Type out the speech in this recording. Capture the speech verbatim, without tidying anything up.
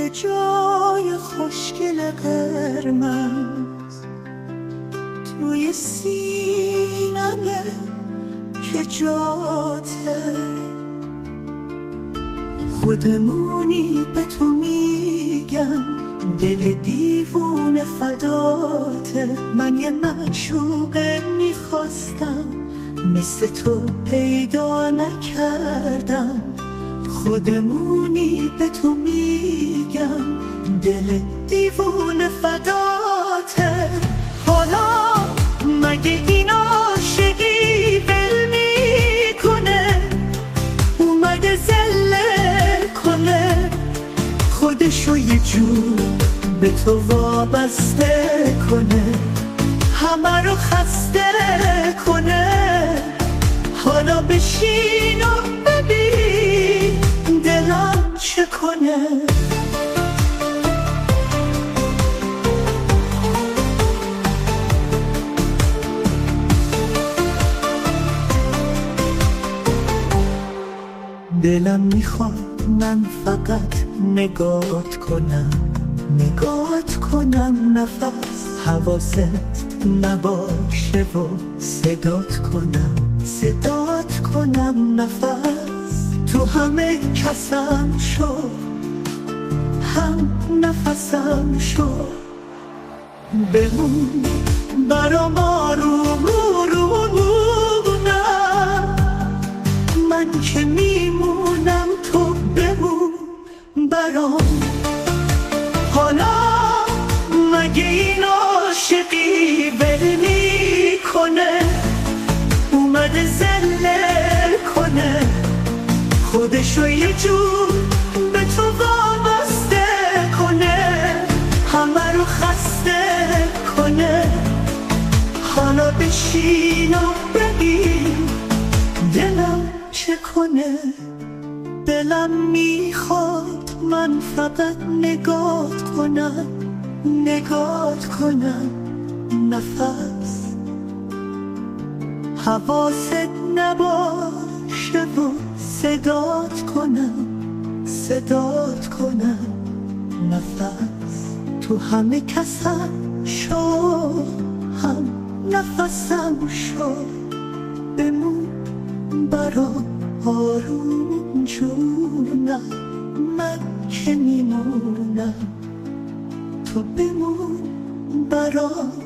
یه جای خوشگل قرمز توی سینمه که جاته، خودمونی به تو میگم دل دیوونه فداته. من یه معشوقه میخواستم مثل تو پیدا نکردم، خودمونی به تو میگم دل دیوونه فداته. حالا مگه این عاشقی ول میکنه، اومده زله کنه خودشو یه جور به تو وابسته کنه، همه رو خسته کنه. حالا بشین و ببین دلم چه کنه. دلم میخواد من فقط نگات کنم، نگات کنم، نفس حواست نباشه و صدات کنم، صدات کنم، نفس تو همه کسم شو، هم نفسم شو. بمون برام آروم آرومونم، من که میمونم تو بمون برام. حالا مگه این عاشقی ول میکنه، اومده زله کنه خودشو یه جور به تو وابسته کنه، همه رو خسته کنه. حالا بشین و ببین دلم چه کنه. دلم میخواد من فقط نگات کنم، نگات کنم، نفس حواست نباشه و صدات کنم، صدات کنم، نفس تو همه کسم شو، هم نفسم شو. بمون برام آروم جونم، من که میمونم تو بمون برام.